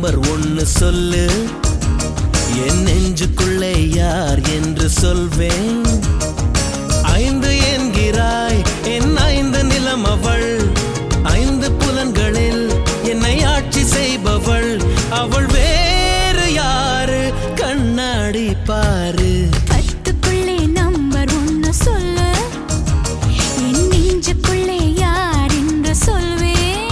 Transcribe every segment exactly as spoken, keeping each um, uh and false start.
Number ஒன்னு சொல்லு, என் நெஞ்சுக்குள்ளே யார் என்று சொல்வேன். ஐந்து என்கிறாய், என் ஐந்து நிலம் அவள். ஐந்து புலன்களில் என்னை ஆட்சி செய்பவள். அவள் வேறு யாரு? கண்ணாடி பாரு. பத்துக்குள்ளே நம்பர் ஒன்னு சொல்லு, என் நெஞ்சுக்குள்ளே யார் என்று சொல்வேன்.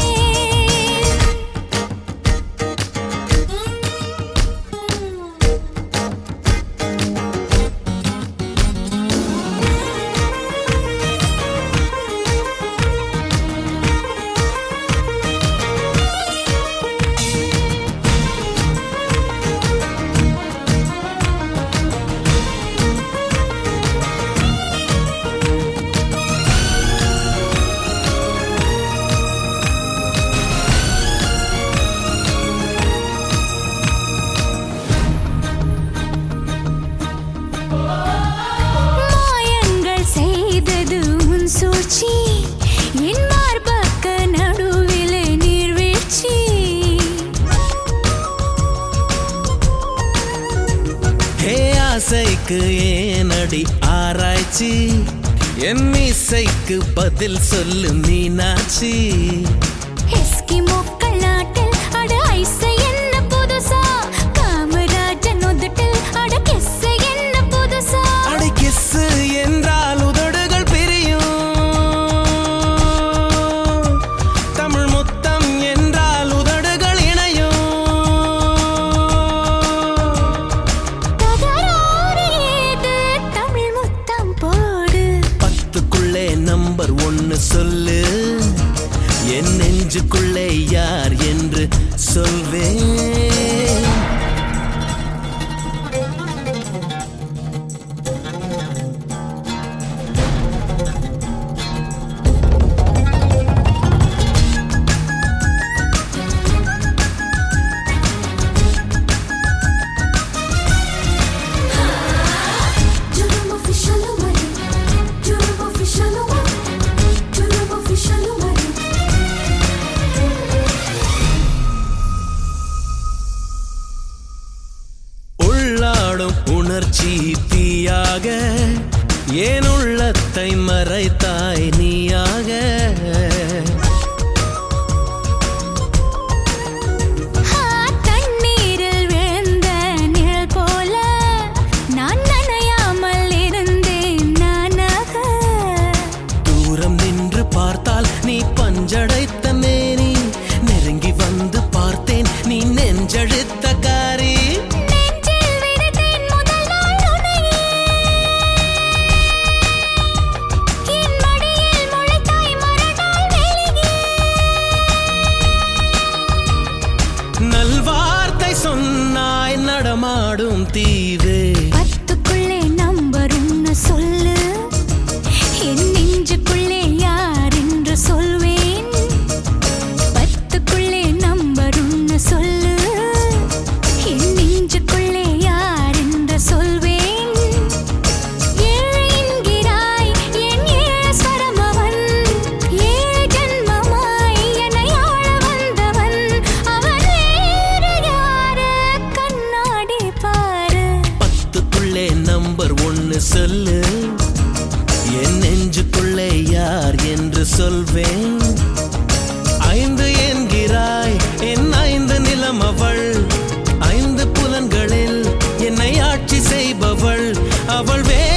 சூழ்ச்சி என் மார்பக்க நடுவிலே நீர்வீழ்ச்சி. ஹே ஆசைக்கு ஏனடி ஆராய்ச்சி, என் இசைக்கு பதில் சொல்லு மீனாட்சி. எஸ்கிமோக்கள் நாட்டில் அட ஐசை என்ன புதுசா, காமராஜன் உதட்டில் அட கிஸ்ஸு என்ன புதுசா. அட கிஸ்ஸு என்றால் உதடுகள் பிரியும், தமிழ் முத்தம் என்றால் உதடுகள் இணையும். தகராறு ஏது, தமிழ் முத்தம் போடு. பத்துக்குள்ளே நம்பர் ஒன்னு சொல்லு, என் நெஞ்சுக்குள்ளே யார் என்று சொல்வேன். உணர்ச்சி தீயாக ஏன் உள்ளத்தை மறைத்தாய் நீயாக. தண்ணீரில் விழுந்த நிழல் போல நான் நனையாமல் இருந்தேன் நானாக. தூரம் நின்று பார்த்தால் நீ பஞ்சடைத்த மேனி, நெருங்கி வந்து பார்த்தேன் நீ நெஞ்செழுத்த காரி. நல்வார்த்தை சொன்னாய் நடமாடும் தீவே. பத்துக்குள்ளே நம்பர் ஒன்னு சொல்லு, என் நெஞ்சுக்குள்ளே யார் என்று சொல்வேன். பத்துக்குள்ளே நம்பர் ஒன்னு சொல்லு, என் நெஞ்சுக்குள்ளே யார் என்று சொல்வேன். ஏழு என்கிறாய், என் ஏழு ஸ்வரம் அவன். ஏழு ஜன்மமாய் என்னை ஆள வந்தவன். அவன் வேறு யாரு? கண்ணாடி பாரு. பத்துக்குள்ளே நம்பர் ஒன்னு சொல்லு, என் நெஞ்சுக்குள்ளே யார் என்று சொல்வேன். ஐந்து என்கிறாய், என் ஐந்து நிலம் அவள். ஐந்து புலன்களில் என்னை ஆட்சி செய்பவள். அவள் வே